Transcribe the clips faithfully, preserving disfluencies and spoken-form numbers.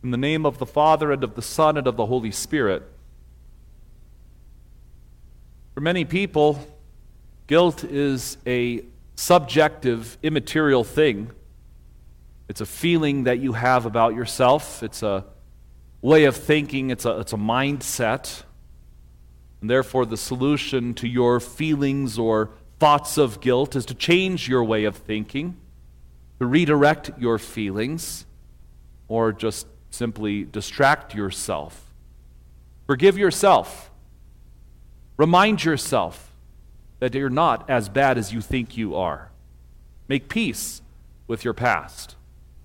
In the name of the Father, and of the Son, and of the Holy Spirit. For many people, guilt is a subjective, immaterial thing. It's a feeling that you have about yourself. It's a way of thinking. It's a, it's a mindset. And therefore, the solution to your feelings or thoughts of guilt is to change your way of thinking, to redirect your feelings, or just simply distract yourself. Forgive yourself. Remind yourself that you're not as bad as you think you are. Make peace with your past.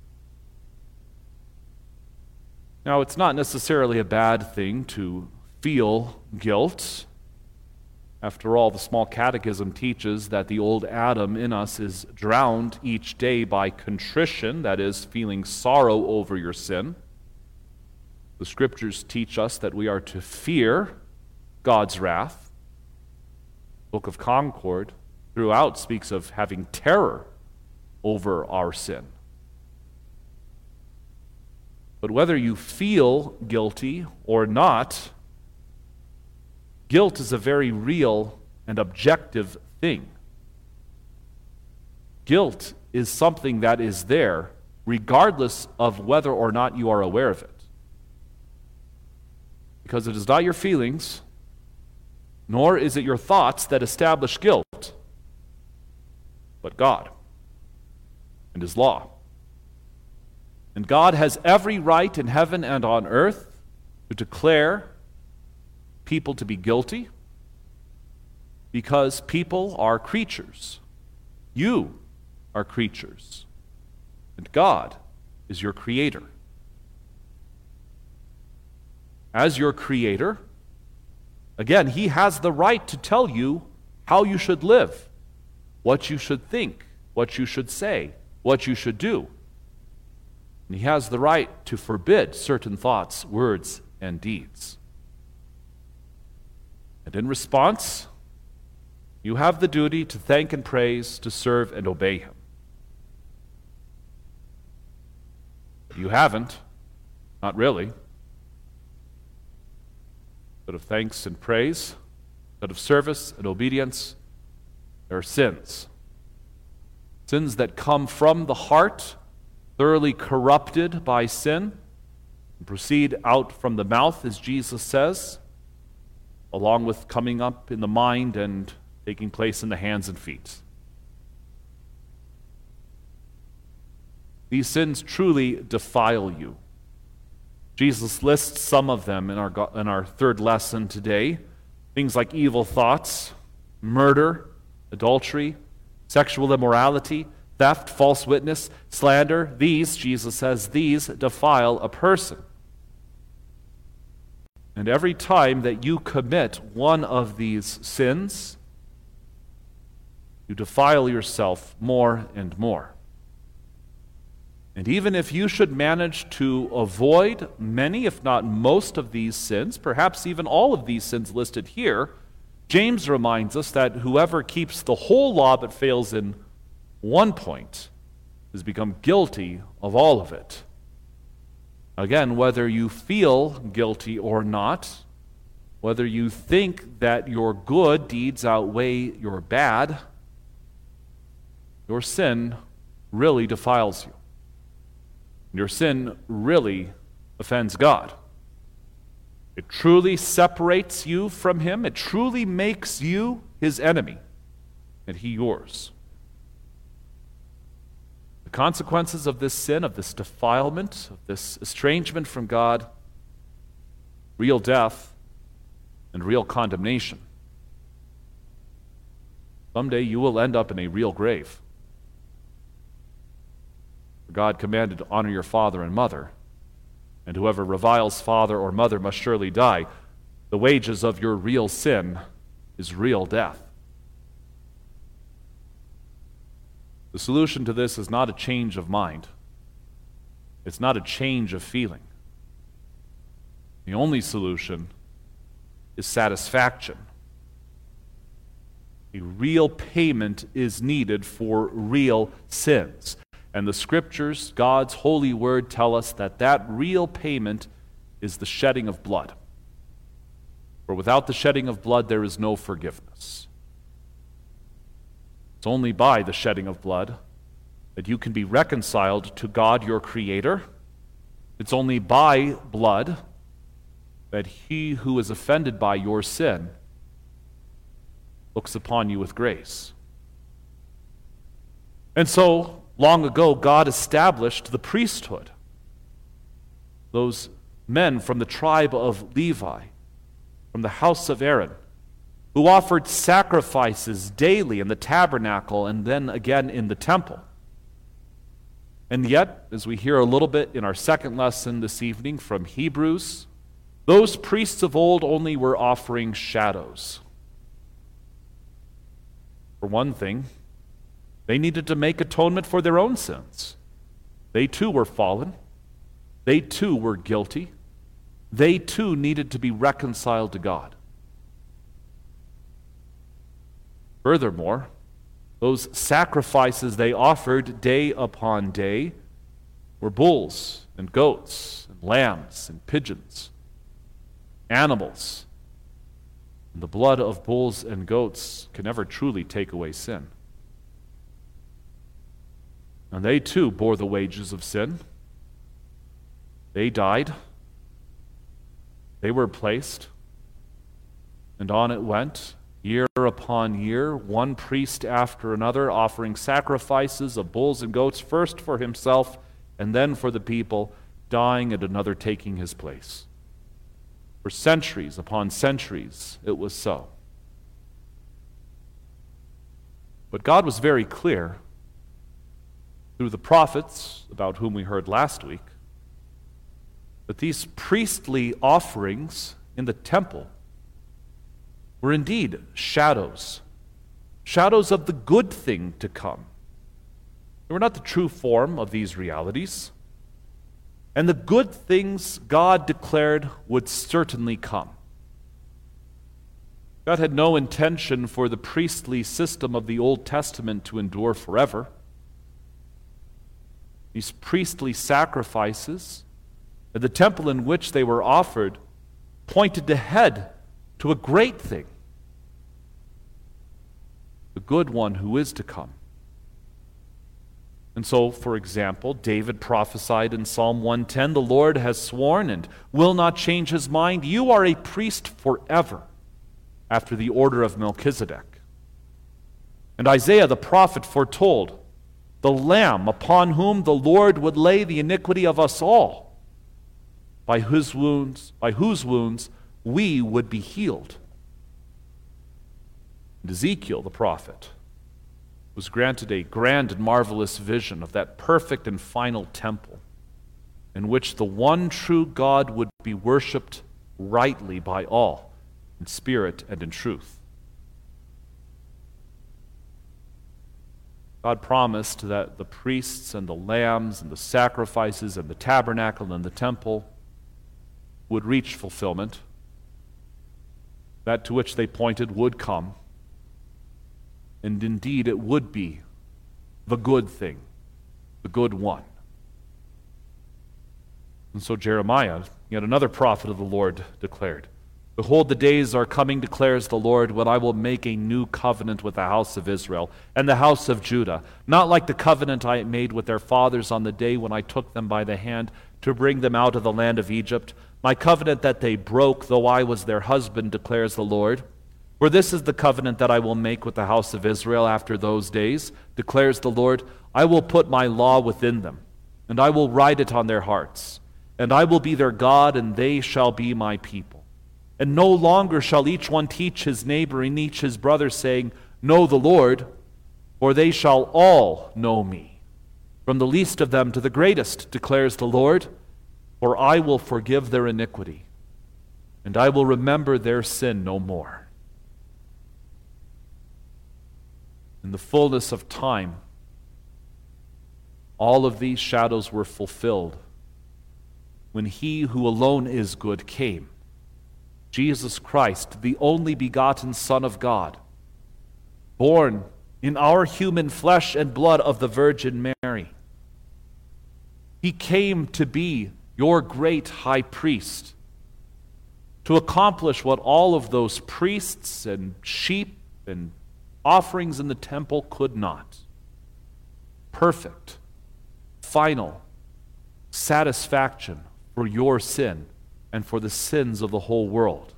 Now, it's not necessarily a bad thing to feel guilt. After all, the Small Catechism teaches that the old Adam in us is drowned each day by contrition, that is, feeling sorrow over your sin. The Scriptures teach us that we are to fear God's wrath. The Book of Concord throughout speaks of having terror over our sin. But whether you feel guilty or not, guilt is a very real and objective thing. Guilt is something that is there regardless of whether or not you are aware of it. Because it is not your feelings, nor is it your thoughts that establish guilt, but God and His law. And God has every right in heaven and on earth to declare people to be guilty because people are creatures. You are creatures. And God is your creator. As your creator, again, He has the right to tell you how you should live, what you should think, what you should say, what you should do. And He has the right to forbid certain thoughts, words, and deeds. And in response, you have the duty to thank and praise, to serve and obey Him. If you haven't, not really. Instead of thanks and praise, instead of service and obedience, there are sins. Sins that come from the heart, thoroughly corrupted by sin, and proceed out from the mouth, as Jesus says, along with coming up in the mind and taking place in the hands and feet. These sins truly defile you. Jesus lists some of them in our, in our third lesson today. Things like evil thoughts, murder, adultery, sexual immorality, theft, false witness, slander. These, Jesus says, these defile a person. And every time that you commit one of these sins, you defile yourself more and more. And even if you should manage to avoid many, if not most of these sins, perhaps even all of these sins listed here, James reminds us that whoever keeps the whole law but fails in one point has become guilty of all of it. Again, whether you feel guilty or not, whether you think that your good deeds outweigh your bad, your sin really defiles you. Your sin really offends God. It truly separates you from Him. It truly makes you His enemy, and He yours. The consequences of this sin, of this defilement, of this estrangement from God, real death and real condemnation. Someday you will end up in a real grave. God commanded to honor your father and mother, and whoever reviles father or mother must surely die. The wages of your real sin is real death. The solution to this is not a change of mind. It's not a change of feeling. The only solution is satisfaction. A real payment is needed for real sins. And the Scriptures, God's holy word, tell us that that real payment is the shedding of blood. For without the shedding of blood, there is no forgiveness. It's only by the shedding of blood that you can be reconciled to God, your Creator. It's only by blood that he who is offended by your sin looks upon you with grace. And so, long ago, God established the priesthood. Those men from the tribe of Levi, from the house of Aaron, who offered sacrifices daily in the tabernacle and then again in the temple. And yet, as we hear a little bit in our second lesson this evening from Hebrews, those priests of old only were offering shadows. For one thing, they needed to make atonement for their own sins. They too were fallen. They too were guilty. They too needed to be reconciled to God. Furthermore, those sacrifices they offered day upon day were bulls and goats and lambs and pigeons, animals. And the blood of bulls and goats can never truly take away sin. And they too bore the wages of sin. They died. They were placed. And on it went, year upon year, one priest after another, offering sacrifices of bulls and goats, first for himself and then for the people, dying and another taking his place. For centuries upon centuries, it was so. But God was very clear through the prophets, about whom we heard last week, that these priestly offerings in the temple were indeed shadows, shadows of the good thing to come. They were not the true form of these realities. And the good things God declared would certainly come. God had no intention for the priestly system of the Old Testament to endure forever. These priestly sacrifices and the temple in which they were offered pointed ahead to a great thing, the good one who is to come. And so, for example, David prophesied in Psalm one ten, "The Lord has sworn and will not change his mind. You are a priest forever, after the order of Melchizedek." And Isaiah the prophet foretold, "The Lamb upon whom the Lord would lay the iniquity of us all, by whose wounds, by whose wounds we would be healed." And Ezekiel the prophet was granted a grand and marvelous vision of that perfect and final temple in which the one true God would be worshipped rightly by all, in spirit and in truth. God promised that the priests and the lambs and the sacrifices and the tabernacle and the temple would reach fulfillment. That to which they pointed would come. And indeed, it would be the good thing, the good one. And so Jeremiah, yet another prophet of the Lord, declared, "Behold, the days are coming, declares the Lord, when I will make a new covenant with the house of Israel and the house of Judah, not like the covenant I made with their fathers on the day when I took them by the hand to bring them out of the land of Egypt, my covenant that they broke, though I was their husband, declares the Lord. For this is the covenant that I will make with the house of Israel after those days, declares the Lord. I will put my law within them, and I will write it on their hearts. And I will be their God, and they shall be my people. And no longer shall each one teach his neighbor and each his brother, saying, Know the Lord, for they shall all know me, from the least of them to the greatest, declares the Lord. For I will forgive their iniquity, and I will remember their sin no more." In the fullness of time, all of these shadows were fulfilled when He who alone is good came, Jesus Christ, the only begotten Son of God, born in our human flesh and blood of the Virgin Mary, He came to be your great high priest, to accomplish what all of those priests and sheep and offerings in the temple could not. Perfect, final satisfaction for your sin and for the sins of the whole world.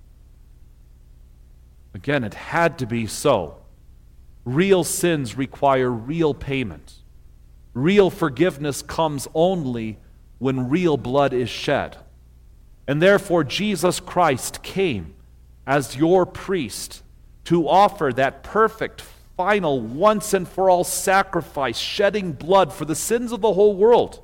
Again, it had to be so. Real sins require real payment. Real forgiveness comes only when real blood is shed. And therefore, Jesus Christ came as your priest to offer that perfect, final, once and for all sacrifice, shedding blood for the sins of the whole world.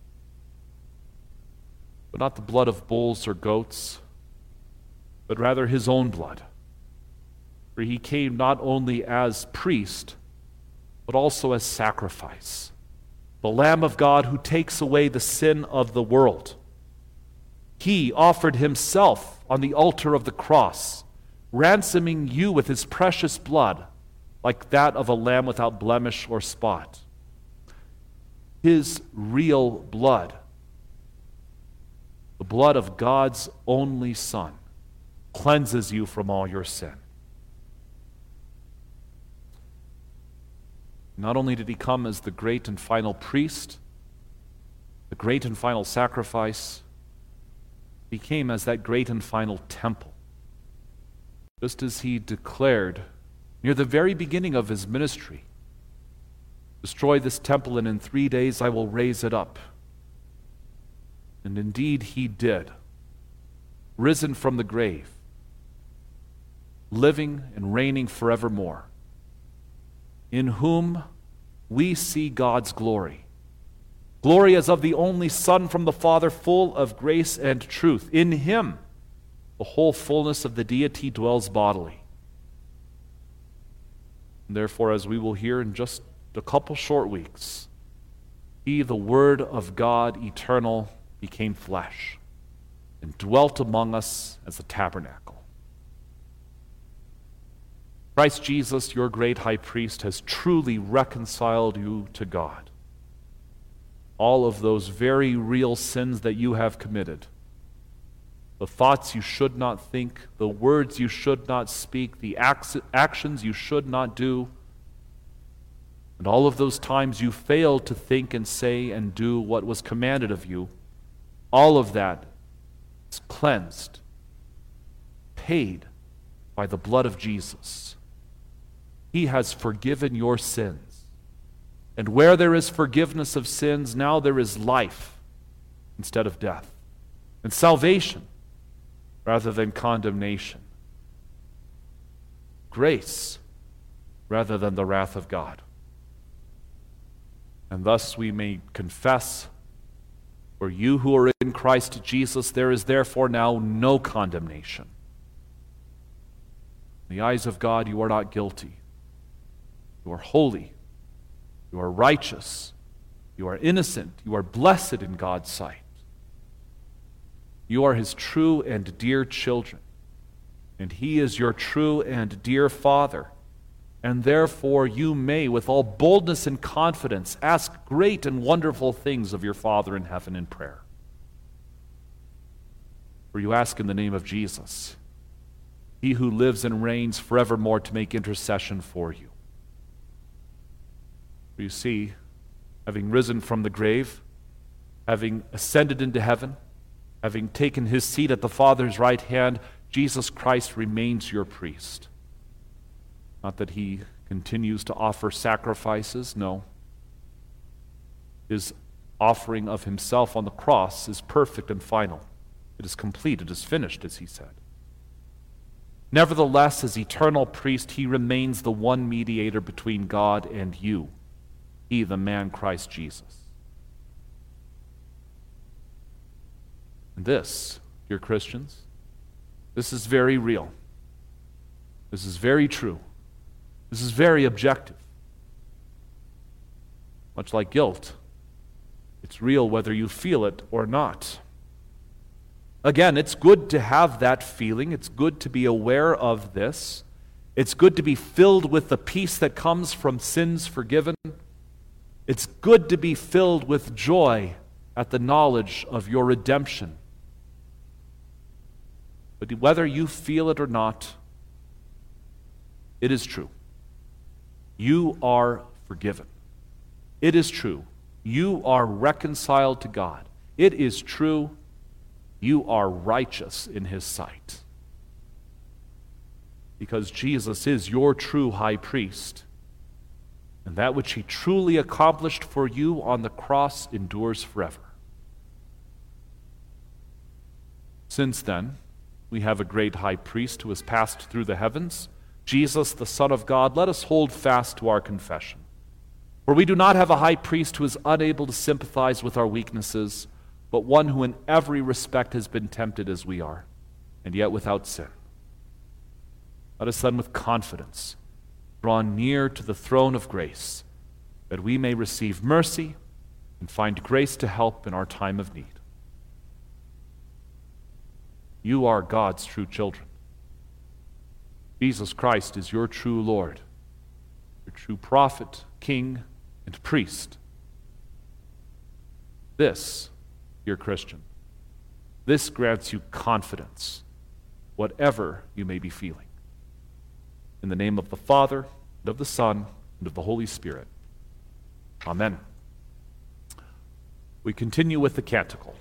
But not the blood of bulls or goats, but rather his own blood. For he came not only as priest, but also as sacrifice, the Lamb of God who takes away the sin of the world. He offered himself on the altar of the cross, ransoming you with his precious blood, like that of a lamb without blemish or spot. His real blood, the blood of God's only Son, cleanses you from all your sin. Not only did he come as the great and final priest, the great and final sacrifice, he came as that great and final temple. Just as he declared near the very beginning of his ministry, destroy this temple and in three days I will raise it up. And indeed he did, risen from the grave, living and reigning forevermore, in whom we see God's glory. Glory as of the only Son from the Father, full of grace and truth. In him, the whole fullness of the deity dwells bodily. And therefore, as we will hear in just a couple short weeks, he, the Word of God eternal, became flesh and dwelt among us as a tabernacle. Christ Jesus, your great high priest, has truly reconciled you to God. All of those very real sins that you have committed, the thoughts you should not think, the words you should not speak, the acts, actions you should not do, and all of those times you failed to think and say and do what was commanded of you, all of that is cleansed, paid by the blood of Jesus. He has forgiven your sins. And where there is forgiveness of sins, now there is life instead of death, and salvation rather than condemnation, grace rather than the wrath of God. And thus we may confess, for you who are in Christ Jesus, there is therefore now no condemnation. In the eyes of God, you are not guilty. You are holy. You are righteous. You are innocent. You are blessed in God's sight. You are his true and dear children, and he is your true and dear Father. And therefore you may, with all boldness and confidence, ask great and wonderful things of your Father in heaven in prayer. For you ask in the name of Jesus, he who lives and reigns forevermore to make intercession for you. For you see, having risen from the grave, having ascended into heaven, having taken his seat at the Father's right hand, Jesus Christ remains your priest. Not that he continues to offer sacrifices, no. His offering of himself on the cross is perfect and final. It is complete, it is finished, as he said. Nevertheless, as eternal priest, he remains the one mediator between God and you, he, the man Christ Jesus. And this, dear Christians, this is very real. This is very true. This is very objective. Much like guilt, it's real whether you feel it or not. Again, it's good to have that feeling. It's good to be aware of this. It's good to be filled with the peace that comes from sins forgiven. It's good to be filled with joy at the knowledge of your redemption. But whether you feel it or not, it is true. You are forgiven. It is true. You are reconciled to God. It is true. You are righteous in His sight. Because Jesus is your true high priest. And that which He truly accomplished for you on the cross endures forever. Since then, we have a great high priest who has passed through the heavens, Jesus, the Son of God. Let us hold fast to our confession. For we do not have a high priest who is unable to sympathize with our weaknesses, but one who in every respect has been tempted as we are, and yet without sin. Let us then with confidence draw near to the throne of grace, that we may receive mercy and find grace to help in our time of need. You are God's true children. Jesus Christ is your true Lord, your true prophet, king, and priest. This, dear Christian, this grants you confidence, whatever you may be feeling. In the name of the Father, and of the Son, and of the Holy Spirit. Amen. We continue with the canticle.